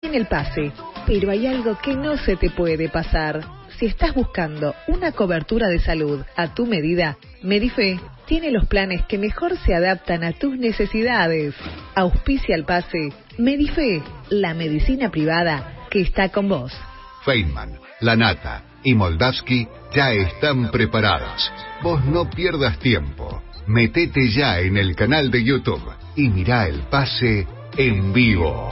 tiene el pase, pero hay algo que no se te puede pasar. Si estás buscando una cobertura de salud a tu medida, Medife tiene los planes que mejor se adaptan a tus necesidades. Auspicia el pase. Medife, la medicina privada que está con vos. Feynman, La Nata y Moldavsky ya están preparados. Vos no pierdas tiempo. Metete ya en el canal de YouTube y mirá el pase en vivo.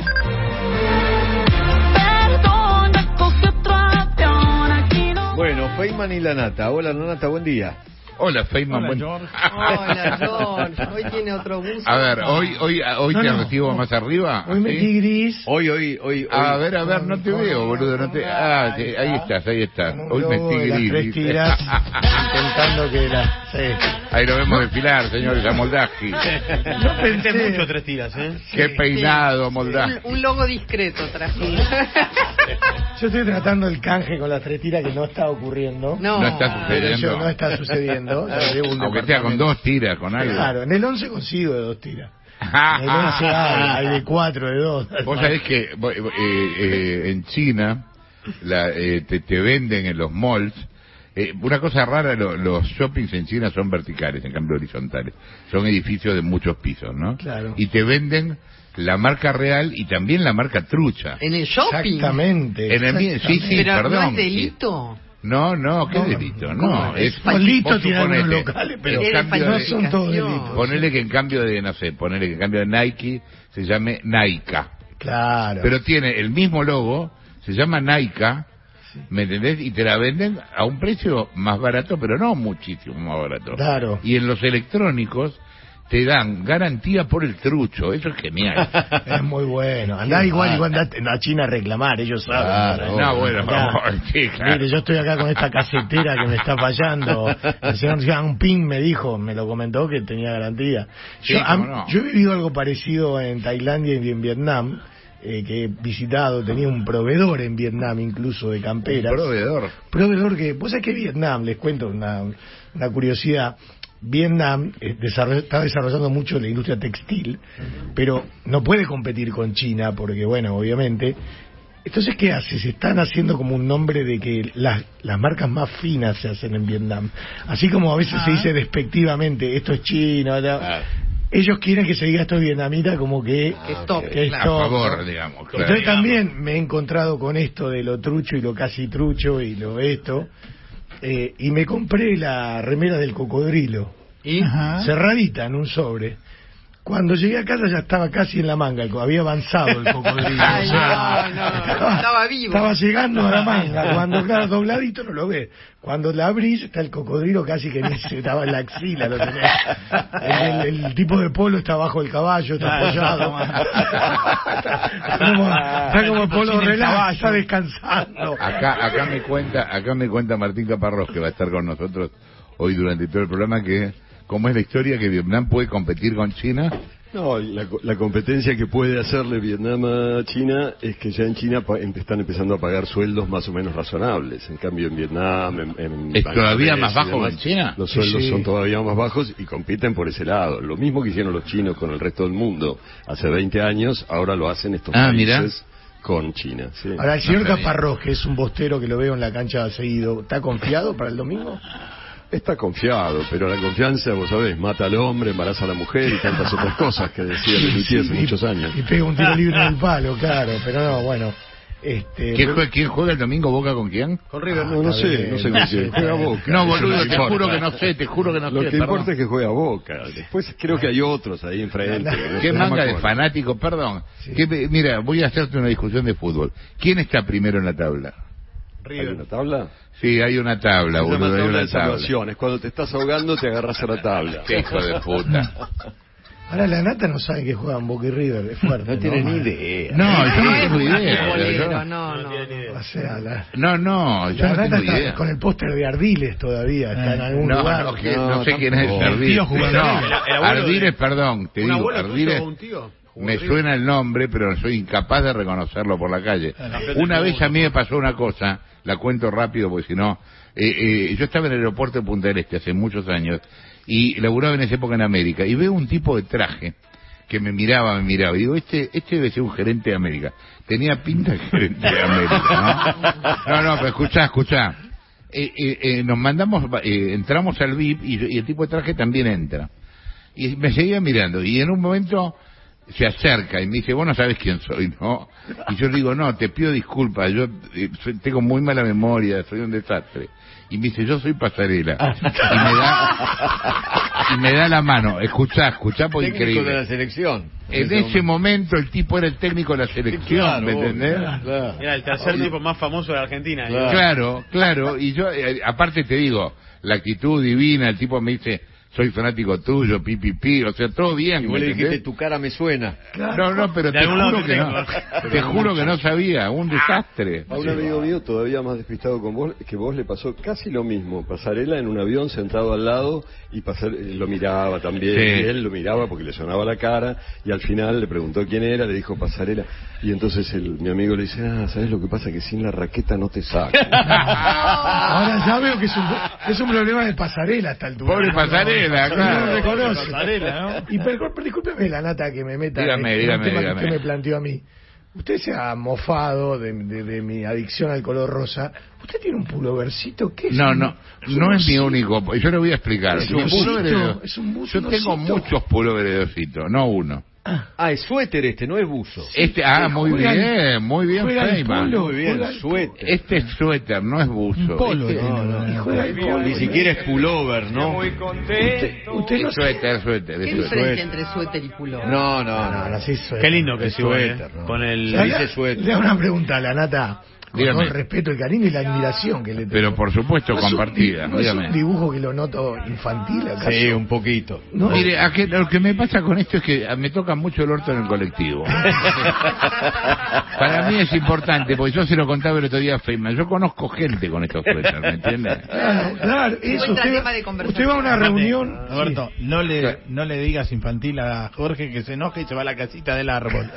Bueno, Feynman y La Nata. Hola, La Nata, buen día. Hola, Feynman. Hola, George. Hola, George. Hoy tiene otro gusto. A ver, hoy te recibo más arriba. Hoy metí gris. Hoy. A ver, no te veo, boludo. No te... ahí estás. Hoy metí gris. Las 3 tiras, intentando que Sí. Ahí lo vemos desfilar, señores, a Moldavsky. No pensé mucho 3 tiras, ¿eh? Qué peinado, Moldavsky. Un logo discreto traje. Yo estoy tratando el canje con las 3 tiras que no está ocurriendo. No está sucediendo. No está sucediendo. Aunque sea con 2 tiras, con algo. Claro, en el 11 consigo de 2 tiras. En el 11 hay de 4, de 2. Vos sabés que en China te venden en los malls. Una cosa rara, los shoppings en China son verticales, en cambio horizontales. Son edificios de muchos pisos, ¿no? Claro. Y te venden la marca real y también la marca trucha. ¿En el shopping? Exactamente. Sí, pero perdón. ¿no es delito? No, ¿qué delito? No, es delito tiene algunos locales, pero no son todos delitos. Ponele que en cambio de, Nike se llame Naika. Claro. Pero tiene el mismo logo, se llama Naika, ¿me entendés? Y te la venden a un precio más barato, pero no muchísimo más barato. Claro. Y en los electrónicos te dan garantía por el trucho, eso es genial. Es muy bueno. Andá igual a China a reclamar, ellos saben. Claro, sí, claro. Mire, yo estoy acá con esta casetera que me está fallando. El señor Xiaoping me lo comentó que tenía garantía. Yo he vivido algo parecido en Tailandia y en Vietnam. Que he visitado, tenía un proveedor en Vietnam incluso de camperas. Proveedor que, vos sabés que Vietnam, les cuento una curiosidad. Vietnam está desarrollando mucho la industria textil, pero no puede competir con China porque, bueno, obviamente. Entonces, ¿qué hace? Se están haciendo como un nombre de que las marcas más finas se hacen en Vietnam. Así como a veces se dice despectivamente, esto es chino, ellos quieren que se diga esto es vietnamita como que es top. A favor, digamos. Claro. Entonces también me he encontrado con esto de lo trucho y lo casi trucho y lo esto. Y me compré la remera del cocodrilo. ¿Y? Cerradita en un sobre. Cuando llegué a casa ya estaba casi en la manga, había avanzado el cocodrilo. Estaba vivo. Estaba llegando a la manga. Cuando, claro, dobladito no lo ves. Cuando la abrís está el cocodrilo casi que estaba en la axila. Lo tenés. El tipo de polo está bajo el caballo, está apoyado. Está como el polo relax, está descansando. Acá me cuenta Martín Caparrós, que va a estar con nosotros hoy durante todo el programa, que ¿cómo es la historia que Vietnam puede competir con China? No, la competencia que puede hacerle Vietnam a China es que ya en China están empezando a pagar sueldos más o menos razonables. En cambio en Vietnam, ¿es todavía más bajo que en China? Los sueldos son todavía más bajos y compiten por ese lado. Lo mismo que hicieron los chinos con el resto del mundo hace 20 años, ahora lo hacen estos países. Mirá. Con China. Sí. Ahora el señor Caparrós, que es un bostero que lo veo en la cancha seguido, ¿está confiado para el domingo? Está confiado, pero la confianza, vos sabés, mata al hombre, embaraza a la mujer y tantas otras cosas que decía mi tía hace muchos años. Y pega un tiro libre del palo, claro, pero no, bueno. ¿Quién juega el domingo? ¿Boca con quién? Con River. No sé con quién. Juega Boca. No, boludo, te juro que no sé. Lo que importa es que juega Boca. Después creo que hay otros ahí enfrente. ¿Qué manga de fanático? Perdón. Sí. Mira, voy a hacerte una discusión de fútbol. ¿Quién está primero en la tabla? ¿Hay una tabla? Sí, hay una tabla, boludo, hay una tabla. Cuando te estás ahogando te agarras a la tabla. Qué hijo de puta. Ahora la Nata no sabe que juegan Boca y River, es fuerte. No tiene ni idea. No, yo no tengo idea. O sea, yo no tengo idea. Con el póster de Ardiles todavía, está en algún lugar. No sé quién es Ardiles. Ardiles, perdón, te digo, Ardiles. Me suena el nombre, pero soy incapaz de reconocerlo por la calle. Una vez a mí me pasó una cosa, la cuento rápido porque si no... yo estaba en el aeropuerto de Punta del Este hace muchos años y laburaba en esa época en América y veo un tipo de traje que me miraba. Y digo, este debe ser un gerente de América. Tenía pinta de gerente de América, ¿no? No, pero escuchá. Nos mandamos, entramos al VIP y el tipo de traje también entra. Y me seguía mirando. Y en un momento se acerca y me dice, vos no sabés quién soy, ¿no? Y yo le digo, no, te pido disculpas, yo tengo muy mala memoria, soy un desastre. Y me dice, yo soy Pasarela. Y me da la mano. Escuchá, porque increíble. Técnico de la selección. En ese momento el tipo era el técnico de la selección, claro, ¿me entendés? Claro. Era el tercer tipo más famoso de Argentina. Claro. Y yo, aparte te digo, la actitud divina, el tipo me dice, soy fanático tuyo, pi, o sea, todo bien. Y vos le dijiste, tu cara me suena. Claro. No, pero te juro que no sabía, un desastre. A un amigo mío, todavía más despistado con vos, que vos le pasó casi lo mismo. Pasarela en un avión sentado al lado y lo miraba también. Sí. Y él lo miraba porque le sonaba la cara y al final le preguntó quién era, le dijo Pasarela. Y entonces mi amigo le dice, ¿sabes lo que pasa? Que sin la raqueta no te saca. Ahora ya veo que es un problema de Pasarela hasta el altura. Pobre Pasarela. No lo reconoce. ¿No? Y discúlpeme la nata que me meta dígame. que usted me planteó a mí. Usted se ha mofado de mi adicción al color rosa. ¿Usted tiene un pulovercito? ¿Qué es? No es mi único. Yo le voy a explicar. Es un buzo. Yo tengo muchos pulóveres de osito, no uno. Es suéter no es buzo. Muy bien, Feynman. Muy bien, suéter. Este es suéter, no es buzo. Un polo, no. Ni siquiera es pullover, ¿no? Muy contento. Usted no suéter. ¿Qué diferencia entre suéter y pullover? No, sí, suéter. Qué lindo que es suéter. Con el dice suéter. Le hago una pregunta a la nata. Con Dígame. todo el respeto, el cariño y la admiración que le tengo. Pero por supuesto compartida. ¿No es un dibujo que lo noto infantil acaso? Sí, un poquito. ¿No? Mire, lo que me pasa con esto es que me toca mucho el orto en el colectivo. Para mí es importante, porque yo se lo contaba el otro día a Feynman. Yo conozco gente con estos suéteres, ¿me entiendes? Claro, eso. Usted va a una reunión... Roberto, sí. no le digas infantil a Jorge que se enoje y se va a la casita del árbol.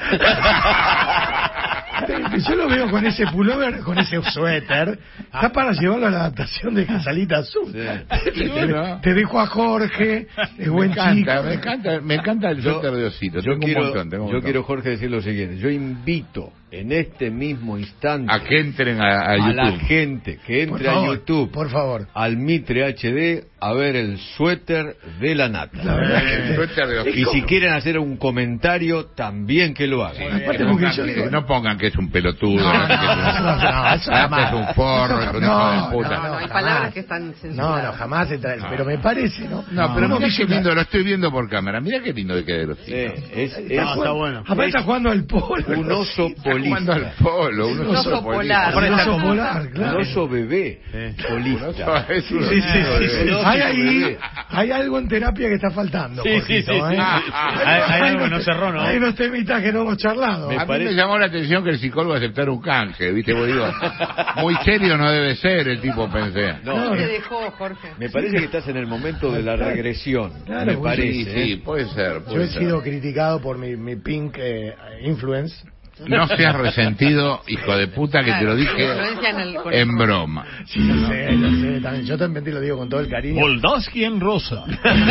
Yo lo veo con ese pullover, con ese suéter. Está para llevarlo a la adaptación de Casalita Azul. Sí. Te dejo a Jorge, es buen chico. Me encanta el suéter de osito. Yo quiero, Jorge, decir lo siguiente. Yo invito en este mismo instante a que entren a YouTube. A la gente que entre a YouTube, por favor, al Mitre HD, a ver el suéter de la nata. El suéter de osito. Y si quieren hacer un comentario, también que lo hagan. No pongan que es un pelotudo, eso jamás. Es un forro, es un hijo de puta. No, hay palabras que están censuradas. No, jamás pero me parece, ¿no? No, pero mirá qué lindo, lo estoy viendo por cámara. Mirá qué lindo de que de los hijos. Está bueno. Aparte está jugando al polo. Un oso polista. Jugando al polo, un oso polar. Un oso polar, claro. Un oso bebé polista. Hay algo en terapia que está faltando. Sí. Hay algo que no cerró, ¿no? Hay unos temitas que no hemos charlado. A mí me llamó la atención que el psicólogo aceptara un canje, ¿viste? Vos digo, muy serio no debe ser el tipo, pensé. No te dejó, Jorge. Me parece que estás en el momento de la regresión. Claro, me parece. Sí, puede ser. Yo he sido criticado por mi pink influence. No seas resentido, hijo de puta, que te lo dije en broma. Sí, lo sé, también. Yo también te lo digo con todo el cariño. Moldavski en rosa.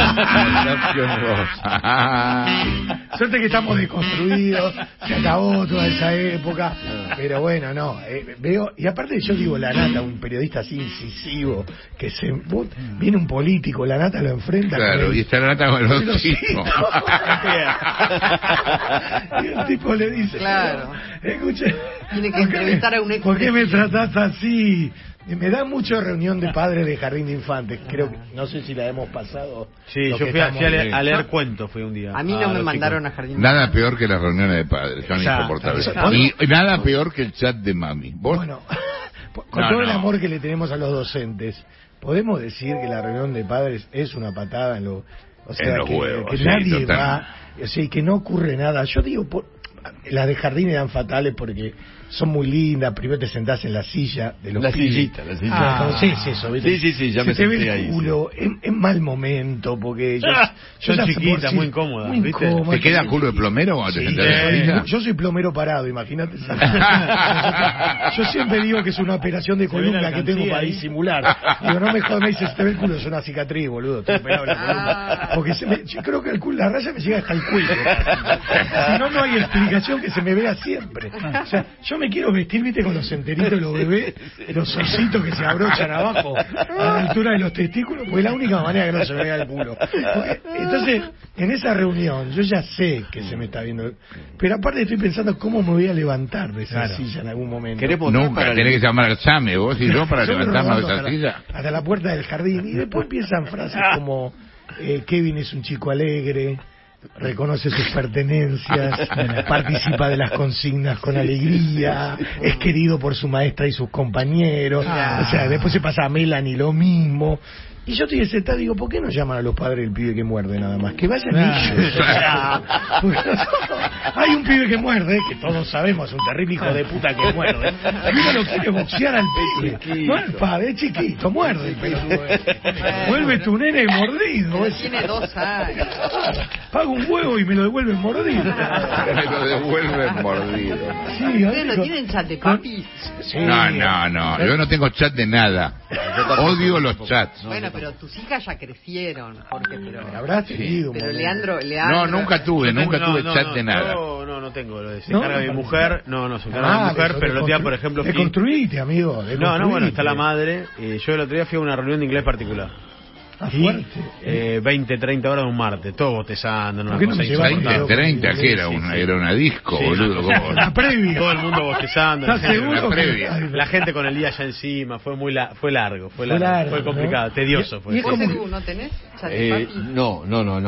Suerte que estamos desconstruidos, se acabó toda esa época, pero bueno, no, veo, y aparte yo digo, la nata, un periodista así incisivo, que viene un político, la nata lo enfrenta. Claro, y está la nata con los chicos. Y el tipo le dice, claro. Escuche, tiene que entrevistar a un ex. ¿Por qué me tratás así? Me da mucho reunión de padres de jardín de infantes. Creo que, no sé si la hemos pasado. Sí, yo fui a leer cuentos, fui un día. A mí no me mandaron a jardín de infantes. Nada peor que las reuniones de padres, son insoportables. Y nada peor que el chat de mami. ¿Vos? Bueno, con todo el amor que le tenemos a los docentes, podemos decir que la reunión de padres es una patada en los huevos, que nadie va, o sea, y que no ocurre nada. Yo digo, las de jardín eran fatales porque son muy lindas. Primero te sentás en la silla de los La pibes. sillita. Entonces eso, ¿viste? Sí, ya se me te ve senté el ahí. culo en mal momento porque yo son ya chiquitas, muy incómodas, ¿viste? ¿Te queda culo de plomero cuando te sentás en la silla? Yo soy plomero parado, imagínate. Yo siempre digo que es una operación de columna que tengo para disimular. Digo, no me jodas, me dice, se te ve el culo, es una cicatriz, boludo. Estoy operado la columna. Porque yo creo que el culo, la raya me llega hasta el cuello. Si no, no hay explicación que se me vea siempre. O sea, yo me quiero vestir, viste, con los enteritos de los bebés, los ositos que se abrochan abajo, a la altura de los testículos, porque es la única manera que no se me vea el culo. Porque, entonces, en esa reunión, yo ya sé que se me está viendo, pero aparte estoy pensando cómo me voy a levantar de esa silla en algún momento. Nunca, tenés que llamar al SAME, vos y yo para levantarnos de esa silla. Hasta la puerta del jardín, y después empiezan frases como Kevin es un chico alegre, reconoce sus pertenencias, participa de las consignas con alegría, es querido por su maestra y sus compañeros. O sea, después se pasa a Melanie lo mismo. Y yo estoy sentado y digo, ¿por qué no llaman a los padres del pibe que muerde nada más? Que vayan ellos. Hay un pibe que muerde, que todos sabemos, un terrible hijo de puta que muerde. Y uno lo quiere boxear al pibe. No el padre, es chiquito, muerde. Pero vuelve tu nene mordido. Tiene 2 años. Pago un huevo y me lo devuelven mordido. Me lo devuelven mordido. Sí, ¿Ustedes no tienen chat de papi? Sí. No, yo no tengo chat de nada. Odio los chats. Bueno, pero tus hijas ya crecieron, Jorge, pero... Habrás tenido. Pero Leandro... No, nunca tuve chat de nada. No tengo. Se encarga mi mujer. Se encarga mi mujer, pero el otro día, por ejemplo... Te construiste, amigo. Bueno, está la madre. Yo el otro día fui a una reunión de inglés particular. Fuerte. 20, 30 horas de un martes, todos bostezando. ¿Por qué no me llevaste? 20, 30, que era una disco, sí, boludo. La previa. Todo el mundo bostezando. ¿Estás seguro? La gente con el día ya encima. Fue largo, fue complicado, ¿no? Tedioso fue. ¿Y no tenés? No.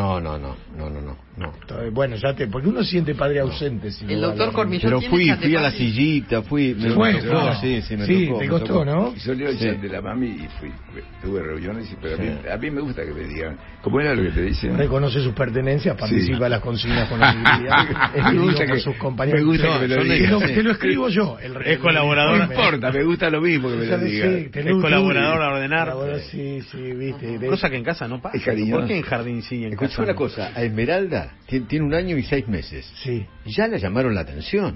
Bueno, porque uno siente padre ausente. El doctor Cormillón. Pero fui a la sillita, me tocó, sí, me tocó. Te costó, ¿no? Salió el chat de la mami y tuve reuniones, pero a mí me gusta que me digan, ¿cómo era lo que te dicen? Reconoce sus pertenencias, participa de las consignas con alegría, es querido por sus compañeros. Me gusta que me lo digan. Te lo escribo yo. Es colaborador. No importa, me gusta lo mismo que me lo digan. Es colaborador a ordenar. Sí, viste. Cosa que en casa no pasa. ¿Por qué en jardín sí? Escuchá una cosa, a Esmeralda tiene 1 año y 6 meses. Sí. Ya le llamaron la atención.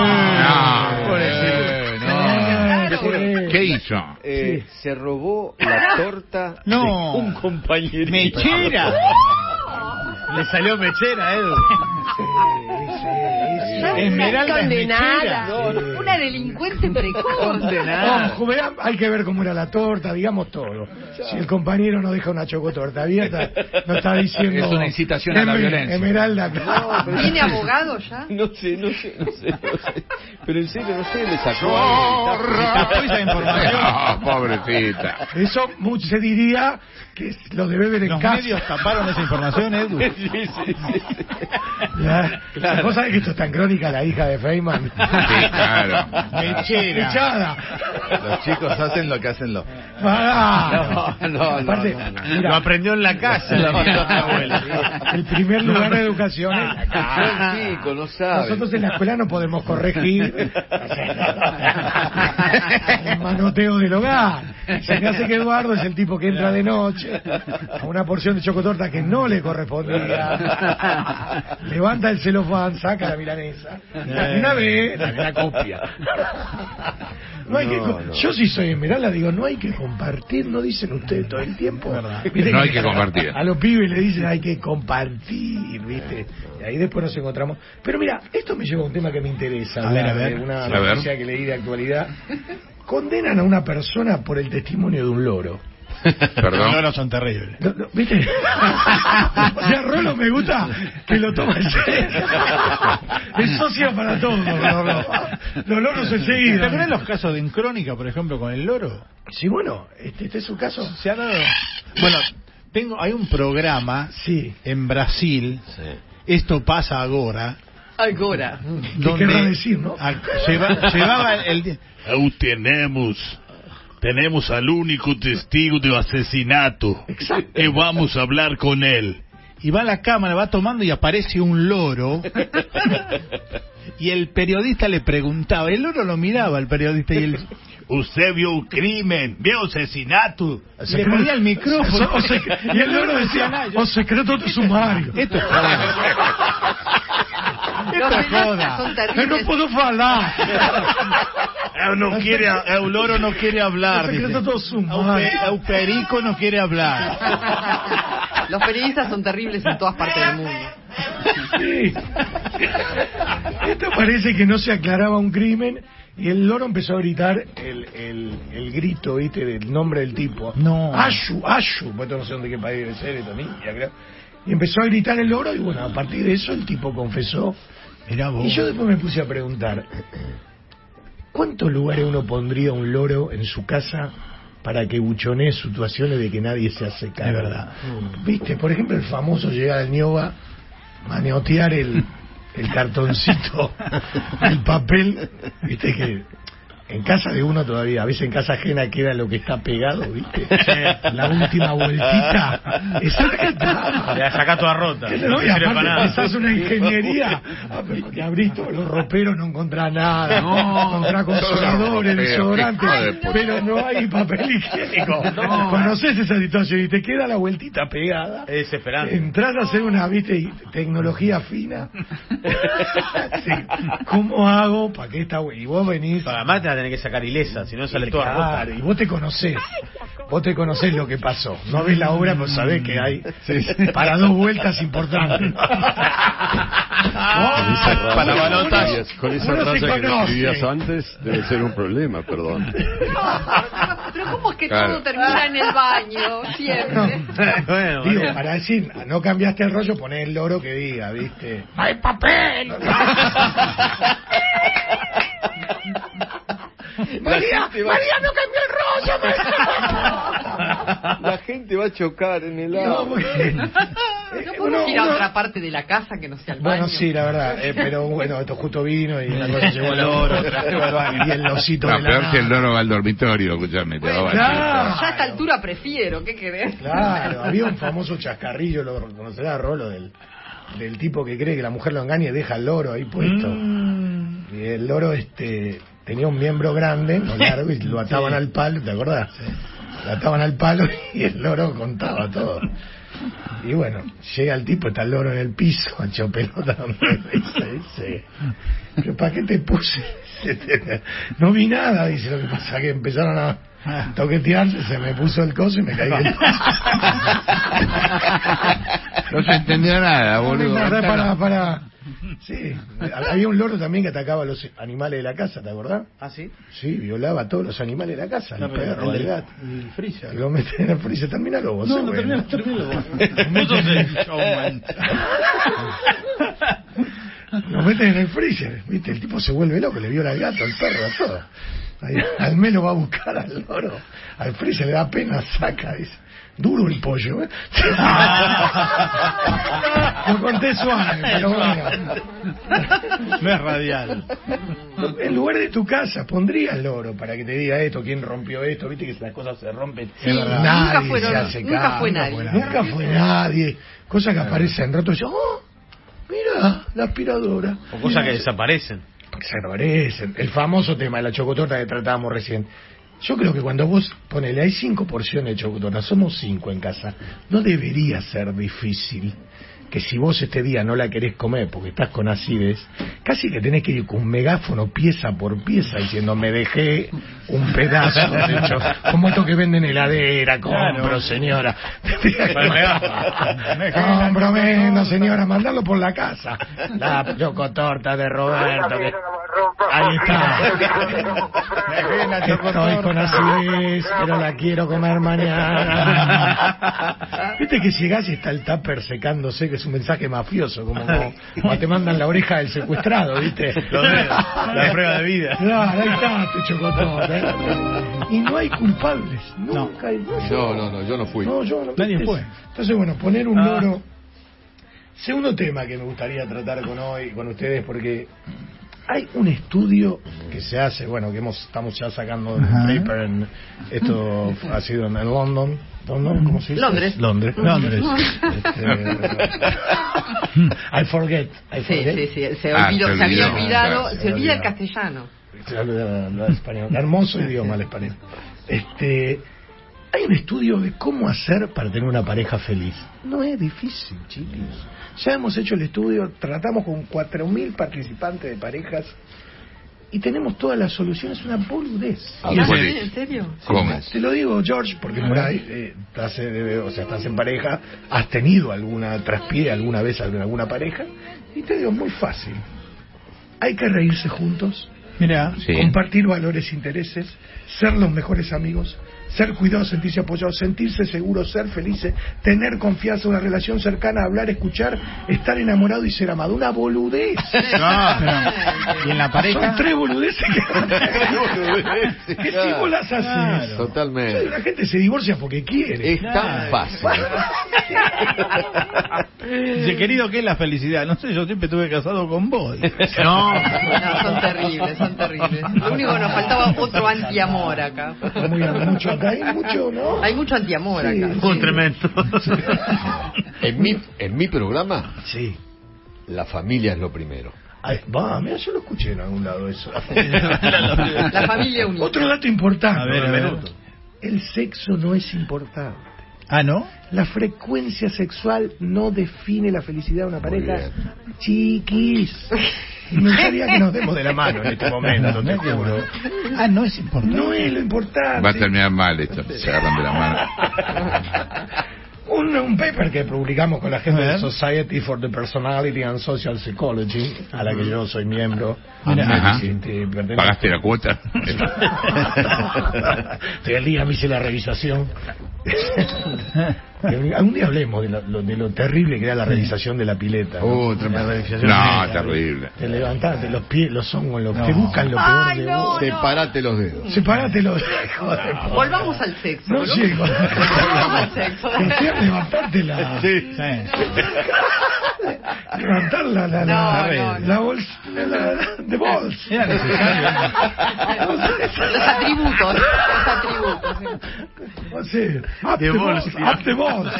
¿Qué hizo? Se robó la torta de un compañerito. ¡Mechera! Le salió mechera, Edu. Esmeralda condenada. Una delincuente precoz. Hay que ver cómo era la torta, digamos todo. Si el compañero no deja una chocotorta abierta, no está diciendo... Es una incitación a la violencia. Esmeralda. ¿Tiene abogado ya? No sé. Pero en serio, no sé, le sacó... esa información. Pobrecita. Eso se diría que lo debe ver en casa. Los medios taparon esa información, Edu. Sí. Claro. ¿Vos sabés que esto está en Crónica, la hija de Feynman? Sí, claro. Mechada. Los chicos hacen lo que hacen los... Aparte, lo aprendió en la casa, la abuela. El primer lugar de educación es la casa. Chico, no sabe. Nosotros en la escuela no podemos corregir el manoteo del hogar. Se me hace que Eduardo es el tipo que entra de noche a una porción de chocotorta que no le correspondía, levanta el celofán, saca la milanesa y una vez la copia. Yo sí soy Esmeralda, digo, no hay que compartir, no dicen ustedes todo el tiempo. No hay que compartir. A los pibes le dicen hay que compartir, ¿viste? Y ahí después nos encontramos. Pero mira, esto me lleva a un tema que me interesa. A ver. Una noticia que leí de actualidad. Condenan a una persona por el testimonio de un loro. Perdón. Los loros son terribles. ¿Viste? O sea, Rolo me gusta que lo toma en serio. Es socio para todo. Los loros enseguida. ¿Te acuerdas los casos de En Crónica, por ejemplo, con el loro? Sí, bueno, este es su caso. Se ha dado. Bueno, hay un programa en Brasil. Sí. Esto pasa ahora. Agora. ¿Qué querrá decir, no? Llevaba el... Tenemos al único testigo del asesinato. Exacto. Y vamos a hablar con él. y va a la cámara, va tomando y aparece un loro. Y el periodista le preguntaba, el loro lo miraba, el periodista, y él... Usted vio un crimen, vio asesinato. Le ponía el micrófono. Y el loro decía, o secreto de sumario. Esto es joda. Esto es joda. No puedo hablar. El loro no quiere hablar. El perico no quiere hablar. Los periodistas son terribles en todas partes del mundo. Sí. Esto parece que no se aclaraba un crimen. Y el loro empezó a gritar el grito, ¿viste? Del nombre del tipo. No. Ashu, pues no sé dónde qué país debe ser, esta niña, creo. Y empezó a gritar el loro, y bueno, a partir de eso el tipo confesó. Mirá vos. Y yo después me puse a preguntar, ¿cuántos lugares uno pondría un loro en su casa para que buchonee situaciones de que nadie se hace cargo? Es verdad. ¿Viste? Por ejemplo, el famoso llegar al ñoba, maneotear el cartoncito, el papel, viste que en casa de uno todavía, a veces en casa ajena queda lo que está pegado, viste, la última vueltita, esa es la que está. Le sacás toda rota. No, y aparte empezás una ingeniería, pero que abrís todos los roperos, no encontrás nada, no encontrás consoladores, desodorantes, pero no hay papel higiénico. Conocés esa situación y te queda la vueltita pegada. Es desesperante. Entrás a hacer una, viste, tecnología fina. Sí. ¿Cómo hago para que esta y vos venís? Para además te la tenés que sacar ilesa, si no sale toda rota. Y vos te conocés lo que pasó. No ves la obra, pues sabés que hay para 2 vueltas importantes. Para balotas. Con esa Uno frase se que conoce. escribías antes, debe ser un problema, perdón. Pero ¿cómo es que todo termina en el baño? Siempre. Bueno, Digo, para decir, no cambiaste el rollo, poné el loro que diga, ¿viste? ¡Hay papel! María, no cambió el rollo. La gente va a chocar en el No, agua. porque... ¿No podemos ir a otra parte de la casa que no sea el baño? Bueno, sí, la verdad, pero bueno, esto justo vino y una cosa llegó al loro, y el losito de la peor nada. si el loro va al dormitorio, escúchame, te va a batir. Ya a esta altura prefiero, ¿qué querés? Claro, había un famoso chascarrillo, lo conocerá Rolo, del tipo que cree que la mujer lo engaña y deja al loro ahí puesto. Y el loro tenía un miembro grande, no largo, y lo ataban al palo, ¿te acordás? Sí. Lo ataban al palo y el loro contaba todo. Y bueno, llega el tipo, está el loro en el piso, hecho pelota, dice, ¿pero para qué te puse? No vi nada, dice, lo que pasa que empezaron a toquetearse, se me puso el coso y me caí del piso. No se entendió nada, boludo. Para. Sí, había un loro también que atacaba a los animales de la casa, ¿te acordás? ¿Ah, sí? Sí, violaba a todos los animales de la casa, el perro, el gato. El freezer. Lo meten en el freezer, terminalo vos. No, termina vos. Lo meten en el freezer, ¿viste? El tipo se vuelve loco, le viola al gato, al perro, a todo. Ahí, al menos va a buscar al loro, al freezer le da pena, saca, dice. Duro el pollo, ¿eh? Lo conté suave, pero bueno. No es radial. En lugar de tu casa, pondría el loro para que te diga esto, quién rompió esto, viste que las cosas se rompen. Sí, nadie se hace nunca fue nadie. Nunca fue nadie. Cosas que aparecen en rato y dicen, oh, mira, la aspiradora. O cosas que desaparecen. Desaparecen. El famoso tema de la chocotorta que tratábamos recién. Yo creo que cuando vos ponele, hay 5 porciones de chocotorta, somos 5 en casa, no debería ser difícil que si vos este día no la querés comer porque estás con acidez, casi que tenés que ir con un megáfono pieza por pieza diciendo me dejé un pedazo de como esto que venden heladera, compro señora, compro, vendo señora, mandalo por la casa, la chocotorta de Roberto que... ahí está, estoy con acidez pero la quiero comer mañana. Viste que llegás y está el tupper secándose, que es un mensaje mafioso, como te mandan la oreja del secuestrado, ¿viste? La prueba de vida. Claro, ahí está tu chocotorta. Y no hay culpables, nunca hay. No, yo no fui. No, yo no. Nadie fue. Entonces, bueno, poner un loro. Segundo tema que me gustaría tratar con ustedes, porque Hay un estudio que se hace, bueno, que estamos ya sacando un paper esto ha sido en London, ¿cómo se dice? Londres. I forget. Sí, se había olvidado, se olvida el castellano. El español, hermoso idioma el español. Hay un estudio de cómo hacer para tener una pareja feliz. No es difícil, chicos. Ya hemos hecho el estudio, tratamos con 4.000 participantes de parejas y tenemos todas las soluciones. Una boludez. ¿En serio? ¿Cómo? Te lo digo, George, porque por ahí estás en pareja, has tenido traspié alguna vez alguna pareja, y te digo, muy fácil. Hay que reírse juntos, compartir valores, intereses, ser los mejores amigos, ser cuidados, sentirse apoyados, sentirse seguros, ser felices, tener confianza, una relación cercana, hablar, escuchar, estar enamorado y ser amado. Una boludez. Y en la pareja son 3 boludeces que si vos las haces. Totalmente. La gente se divorcia porque quiere. Es tan fácil. Dice, querido, ¿qué es la felicidad? No sé, yo siempre estuve casado con vos. No, son terribles. Lo único que nos faltaba otro antiamor acá. Hay mucho, ¿no? Hay mucho antiamor acá. Un tremendo. En mi programa, sí, la familia es lo primero. Mira, yo lo escuché en algún lado eso. La familia unida. Otro dato importante. A ver. El sexo no es importante. ¿Ah, no? La frecuencia sexual no define la felicidad de una pareja. Chiquis. Me gustaría que nos demos de la mano en este momento, te juro. No es importante. No es lo importante. Va a terminar mal esto, se agarran de la mano. Un paper que publicamos con la gente de Society for the Personality and Social Psychology, a la que yo soy miembro. ¿Pagaste la cuota? Estoy al día, me hice la revisación. Algún día hablemos de lo terrible que era la realización de la pileta. Terrible. Te levantás, los pies, los hongos, te buscan lo peor de vos. Sepárate los dedos. Sepárate los dedos. Volvamos al sexo. No llego. Volvamos al sexo. Levantarte la... Sí. Levantar la bolsa. De bolsa. Era necesario. Los atributos. Up the balls.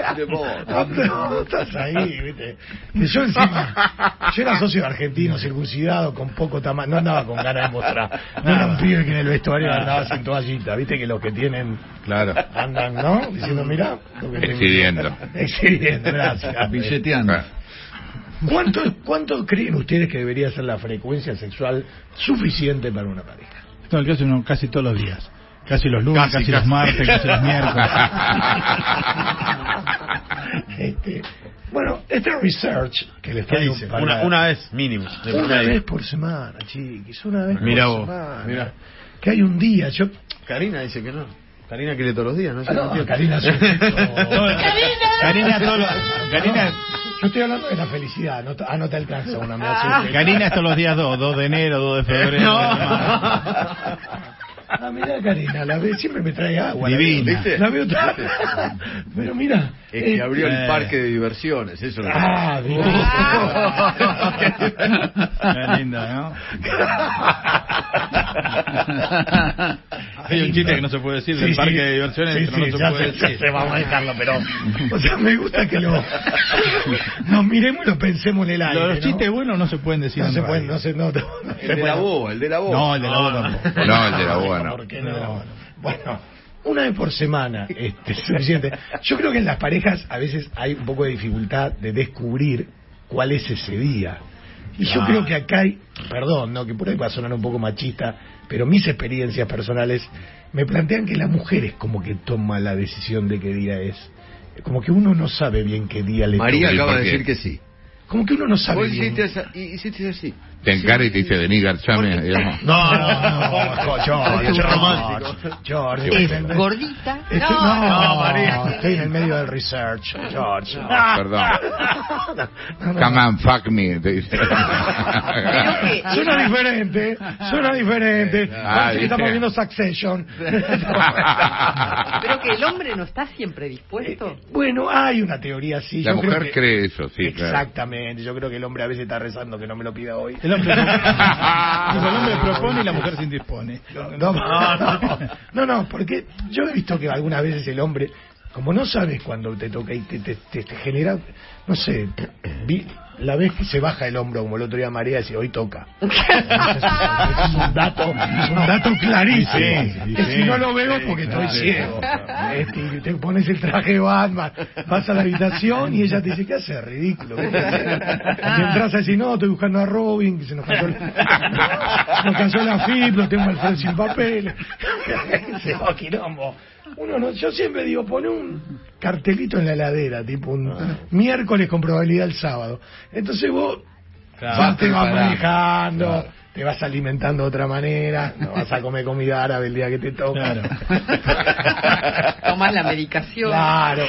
Estás ahí, ¿viste? Yo encima, yo era socio argentino, circuncidado, con poco tamaño, no andaba con ganas de mostrar. No era un pibe que en el vestuario andaba sin toallita, ¿viste? Que los que tienen, andan, ¿no? Diciendo, mirá. Exhibiendo, gracias. Billeteando. ¿Cuánto creen ustedes que debería ser la frecuencia sexual suficiente para una pareja? No, el caso no, casi todos los días. Casi los lunes, casi los martes, casi los miércoles. Bueno, research que les traigo una vez mínimo. Una vez por semana, chiquis, una vez por semana. Mira. Que hay un día, Karina dice que no. Karina quiere todos los días, ¿no? Karina. Karina. Yo estoy hablando de la felicidad, no te alcanza una más. Karina es todos los días 2 de enero, 2 de febrero. Mira, Karina, siempre me trae agua. Divina. La veo pero mira. Es que abrió el parque de diversiones, eso. Qué lindo, ¿no? Hay un chiste que no se puede decir del parque de diversiones, no se puede decir. Vamos a dejarlo, pero... O sea, me gusta que nos miremos y lo pensemos en el aire. Los chistes buenos no se pueden decir. El de la boa. No, el de la boa tampoco. No, el de la boa no. ¿Por qué no? Bueno, una vez por semana es suficiente. Yo creo que en las parejas a veces hay un poco de dificultad de descubrir cuál es ese día. Y yo creo que acá hay, que por ahí va a sonar un poco machista, pero mis experiencias personales me plantean que la mujer es como que toma la decisión de qué día es. Como que uno no sabe bien qué día le toca. María acaba de decir que sí. Como que uno no sabe bien. Hiciste así. Te encara y te dice, vení, garchame, digamos. No, George. ¿Es gordita? No, María. Estoy en el medio del research, George. Perdón. Come on, fuck me, te dice. Suena diferente. Parece que estamos viendo Succession. Pero que el hombre no está siempre dispuesto. Bueno, hay una teoría así. La mujer cree eso, sí, exactamente. Yo creo que el hombre a veces está rezando que no me lo pida hoy. El hombre propone y la mujer se indispone. No, porque yo he visto que algunas veces el hombre, como no sabes cuándo te toca y te genera, no sé, la vez que se baja el hombro, como el otro día María decía, hoy toca. Es un dato clarísimo. Que si no lo veo porque estoy ciego. Te pones el traje de Batman, vas a la habitación y ella te dice, ¿qué haces? Ridículo. Y entras a decir, no, estoy buscando a Robin, que se nos cayó la FIP, lo tengo al frente sin papel. Se va quilombo. Yo siempre digo, pone un cartelito en la heladera, tipo un miércoles con probabilidad el sábado. Entonces vos te vas manejando, te vas alimentando de otra manera, no vas a comer comida árabe el día que te toca. Tomás la medicación. Claro.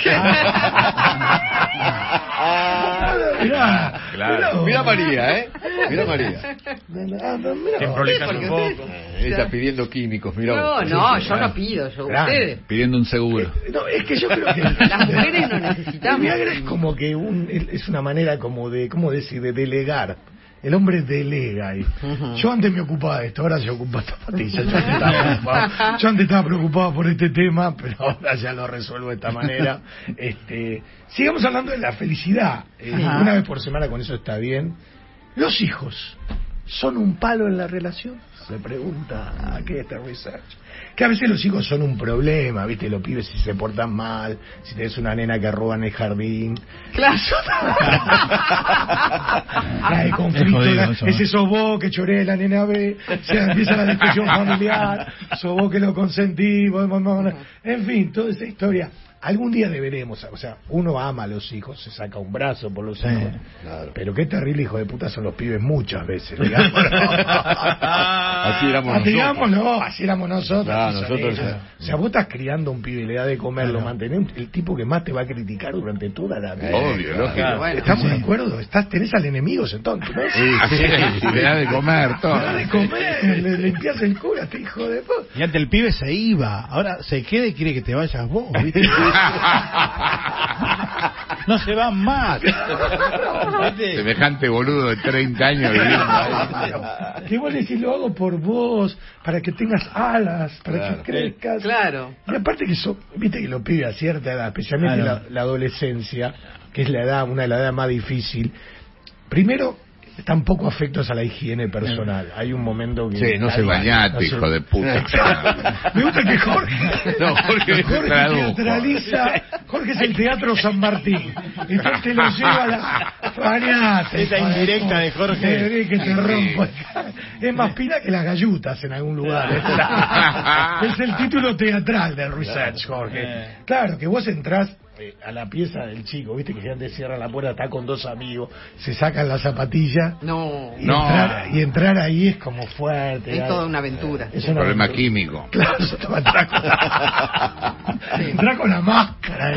Mira María, Mira María. Te prolijas un poco. Está pidiendo químicos, mira. No, yo no pido, ustedes. Pidiendo un seguro. No, es que yo creo que las mujeres no necesitamos. El Viagra es como que es una manera como de, ¿cómo decir? De delegar. El hombre delega ahí. Yo antes me ocupaba de esto, ahora se ocupa esta patilla. Yo antes estaba preocupado por este tema, pero ahora ya lo resuelvo de esta manera. Sigamos hablando de la felicidad. Una vez por semana con eso está bien. Los hijos, ¿son un palo en la relación? Se pregunta aquí este research. Que a veces los hijos son un problema, ¿viste? Los pibes si se portan mal, si tenés una nena que roba en el jardín. Claro. Hay conflicto, ese sos vos que choré la nena B, se empieza la discusión familiar, sos vos que lo consentís, en fin, toda esa historia. Algún día deberemos, o sea, uno ama a los hijos, se saca un brazo por los hijos, claro. Pero qué terrible hijo de puta son los pibes muchas veces, digamos. Así éramos nosotros. Claro, nosotros. O sea, vos estás criando un pibe y le da de comer, lo mantenés, el tipo que más te va a criticar durante toda la vida. Obvio, lógico. Bueno, ¿estamos de acuerdo? Tenés al enemigo entonces, ¿no? Sí, le da de comer todo. Le da de comer, le limpias el culo a este hijo de puta. Y antes el pibe se iba, ahora se queda y quiere que te vayas vos, ¿viste? No se van más. Semejante boludo de 30 años viviendo ahí. Que vos decís, lo hago por vos, para que tengas alas, para que crezcas. Claro. Y aparte que viste que lo pide a cierta edad, especialmente la adolescencia, que es una de las edades más difícil. Primero, están poco afectos a la higiene personal. Hay un momento que... Sí, no se bañate, hijo de puta. Me gusta que Jorge tradujo. Teatraliza. Jorge es el Teatro San Martín. Entonces te lo lleva a la... Bañate. Esta indirecta de Jorge. Que te rompo. Es más pila que las gallutas en algún lugar. Es el título teatral del research, Jorge. Claro, que vos entrás a la pieza del chico, viste que si antes cierra la puerta, está con dos amigos, se sacan las zapatillas y entrar ahí es como fuerte. Es toda una aventura. Es un problema químico. Claro, entrar con la máscara.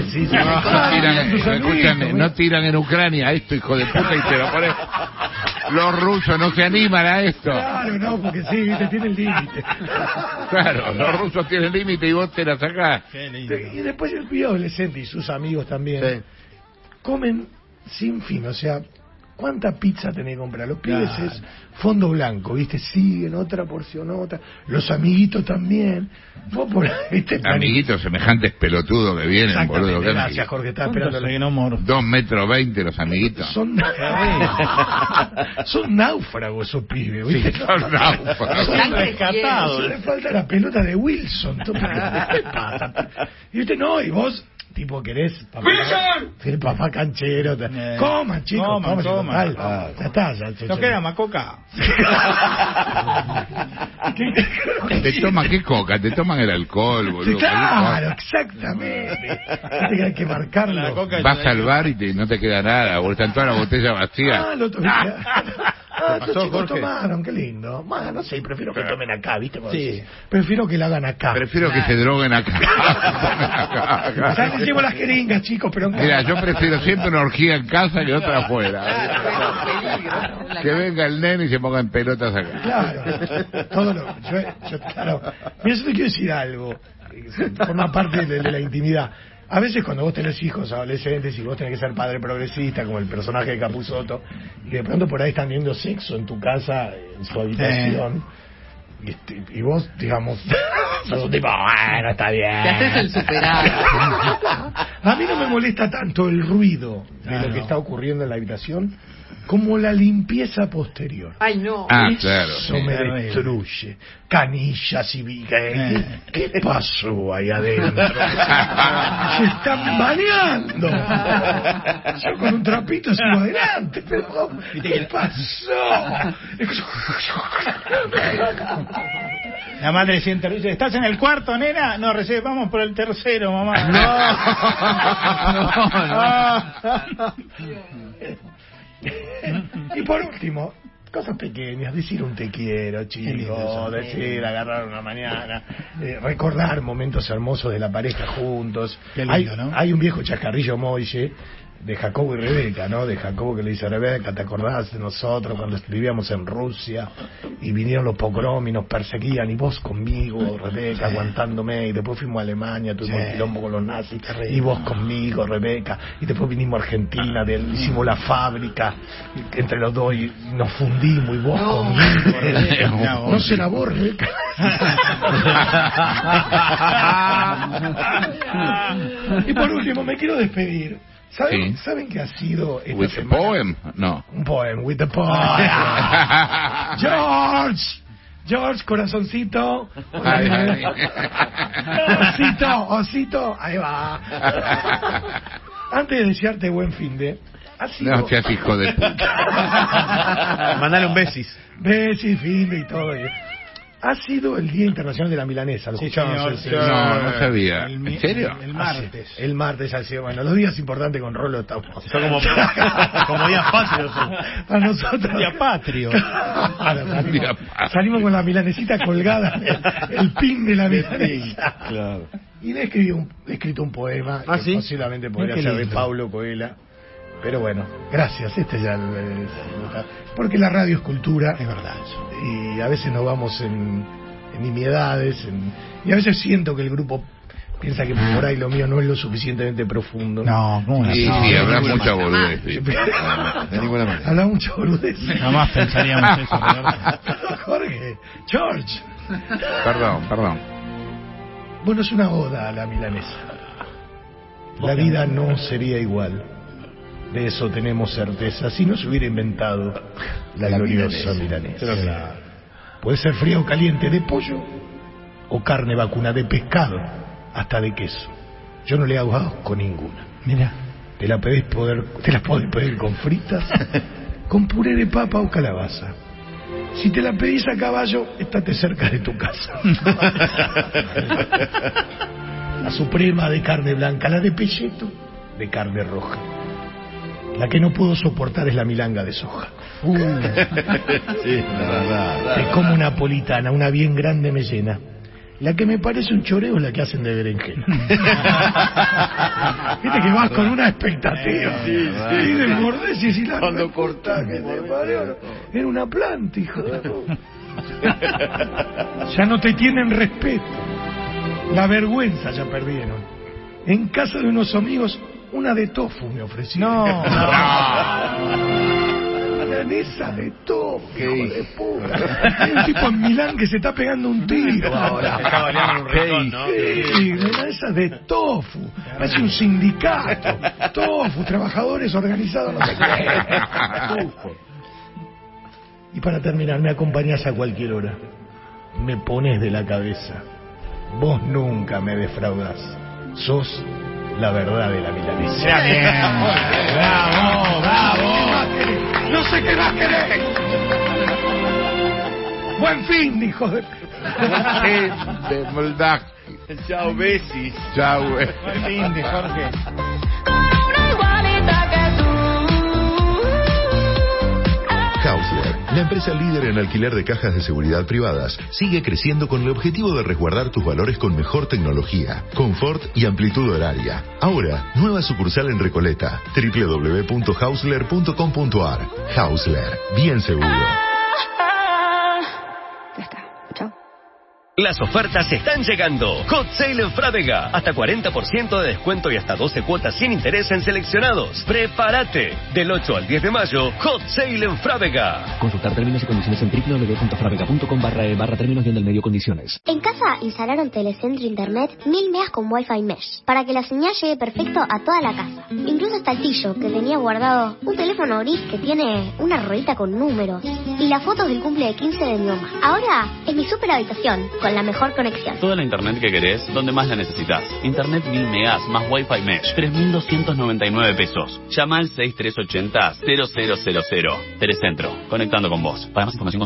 No tiran en Ucrania esto, hijo de puta, y te lo pones. Los rusos no se animan a esto. Claro, no, porque sí, viste, tiene el límite. Claro, los rusos tienen límite y vos te la sacás. Y después el pibe adolescente y sus amigos también comen sin fin, o sea, ¿cuánta pizza tenés que comprar? Los pibes es fondo blanco, ¿viste? Siguen otra porción, otra. Los amiguitos también. Vos por ahí, ¿viste? Amiguitos semejantes pelotudos que vienen, boludo. Gracias, Jorge, estaba esperando. 2,20 metros los amiguitos. Son náufragos esos pibes, ¿viste? Sí, son náufragos. Son rescatados. Le falta la pelota de Wilson. ¿Qué pasa? Y usted no, y vos... tipo querés papá canchero, coman chicos, coman. Ya está, no queda más coca. Te toman qué coca, te toman el alcohol, boludo. Claro, exactamente. Hay que marcarlo. Vas al bar y no te queda nada, boludo, están todas las botellas vacías. Los chicos tomaron, qué lindo. No sé, prefiero que tomen acá, ¿viste? Sí. Prefiero que la hagan acá. Prefiero que se droguen acá. Llevo las jeringas, chicos, pero... Mira, yo prefiero siempre una orgía en casa que otra afuera. Que venga el nene y se ponga en pelotas acá. Claro. Claro. Mira, yo te quiero decir algo. Forma parte de la intimidad. A veces cuando vos tenés hijos adolescentes y vos tenés que ser padre progresista, como el personaje de Capusotto, y de pronto por ahí están viendo sexo en tu casa, en su habitación, y vos, digamos, sos un tipo, bueno, está bien. Te haces el superado. A mí no me molesta tanto el ruido de lo que está ocurriendo en la habitación como la limpieza posterior. Ay, no. Claro. Eso me destruye. Canillas y vigas. ¿Qué pasó ahí adentro? Se están bañando. Yo con un trapito sigo adelante, pero ¿qué pasó? La madre siente, dice, ¿estás en el cuarto, nena? No, recién vamos por el tercero, mamá. No. Y por último, cosas pequeñas, decir un te quiero, chicos, decir, agarrar una mañana, recordar momentos hermosos de la pareja juntos. Qué lindo, ¿no? Hay un viejo chascarrillo Moille de Jacobo y Rebeca, ¿no? De Jacobo que le dice a Rebeca, ¿te acordás de nosotros cuando vivíamos en Rusia y vinieron los pogrom y nos perseguían y vos conmigo, Rebeca, aguantándome, y después fuimos a Alemania, tuvimos el quilombo con los nazis, y vos conmigo, Rebeca, y después vinimos a Argentina, hicimos la fábrica entre los dos y nos fundimos, y vos conmigo, Rebeca. No será vos, Rebeca. Y por último, me quiero despedir. ¿Saben qué ha sido esta with semana? A poem? No. Un poem, with a poem. George, corazoncito. Osito, ahí va. Antes de desearte buen fin de... No seas hijo de puta. Mandale un besis. Besis, fin de y todo. Ha sido el Día Internacional de la Milanesa. ¿Lo escuchamos? No sabía. ¿En serio? El martes. El martes ha sido, bueno, los días importantes con Rolo estamos. Son como días patrios. Para nosotros. Día patrio. Salimos con la milanesita colgada, el pin de la milanesa. Claro. Y le he escrito un poema que posiblemente podría ser de Paulo Coelho. Pero bueno, gracias. Porque la radio es cultura. Es verdad. Y a veces nos vamos en nimiedades. Y a veces siento que el grupo piensa que por ahí lo mío no es lo suficientemente profundo. No, ¿cómo sí, habla mucha boludez. De ninguna manera. Habla mucha boludez. Jamás pensaríamos eso. Jorge, George. Perdón. Bueno, es una oda a la milanesa. La vida no sería igual. De eso tenemos certeza. Si no se hubiera inventado la gloriosa milanesa. Puede ser fría o caliente, de pollo o carne vacuna, de pescado, hasta de queso. Yo no le hago asco ninguna. Mira. Te las podés pedir con fritas, con puré de papa o calabaza. Si te la pedís a caballo, estate cerca de tu casa. La suprema de carne blanca, la de pelleto de carne roja. La que no puedo soportar es la milanga de soja. Sí, la verdad. Es como napolitana, una bien grande me llena. La que me parece un choreo es la que hacen de berenjena. Viste que vas con una expectativa. Y desbordés y si la cuando cortás que te parió, era una planta, hijo de puta. Ya no te tienen respeto. La vergüenza ya perdieron. En casa de unos amigos, una de tofu me ofrecieron. Milanesa de tofu, hijo de puta. Hay un tipo en Milán que se está pegando un tiro ahora. Está variando un rincón, ¿no? Sí, milanesa de tofu. Parece un sindicato. Tofu, trabajadores organizados, no sé qué. Y para terminar, me acompañás a cualquier hora. Me pones de la cabeza. Vos nunca me defraudás. Sos la verdad de la milanesa. ¡Bravo! No sé qué más querés. Buen fin, hijo de... de Moldavia. Chao, besis. Chao. Buen fin de Jorge. Hausler, la empresa líder en alquiler de cajas de seguridad privadas, sigue creciendo con el objetivo de resguardar tus valores con mejor tecnología, confort y amplitud horaria. Ahora, nueva sucursal en Recoleta, www.hausler.com.ar. Hausler, bien seguro. Ya está, chao. Las ofertas están llegando. Hot Sale en Frávega. Hasta 40% de descuento y hasta 12 cuotas sin interés en seleccionados. ¡Prepárate! Del 8 al 10 de mayo, Hot Sale en Frávega. Consultar términos y condiciones en www.fravega.com/e/términos y en el medio condiciones. En casa instalaron Telecentro Internet 1000 megas con Wi-Fi Mesh para que la señal llegue perfecto a toda la casa. Incluso hasta el Tillo, que tenía guardado un teléfono gris que tiene una ruedita con números y las fotos del cumple de 15 de mi mamá. Ahora es mi super habitación con la mejor conexión. Toda la internet que querés, donde más la necesitas. Internet 1000 megas más Wi-Fi Mesh, 3.299 pesos. Llama al 6380-0000. Telecentro, conectando con vos. Para más información